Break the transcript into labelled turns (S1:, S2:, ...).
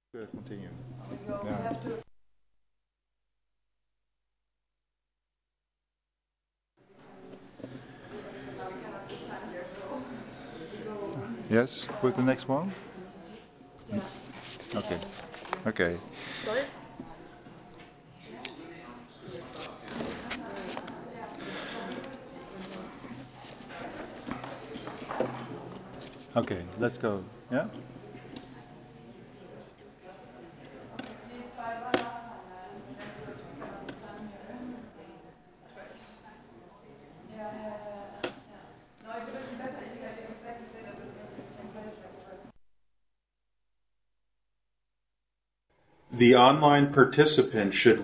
S1: Continue.
S2: We
S1: Yeah.
S2: have to. Now we cannot just stand here, so we go.
S1: Yes, with the next one?
S2: Yeah.
S1: Okay. Okay.
S2: Sorry?
S1: Okay, let's go. Yeah?
S2: Please try one last time, and then we will cannot stand here. Yeah. No, it would have been better if you had exactly stayed at the same place like the first.
S3: The online participant should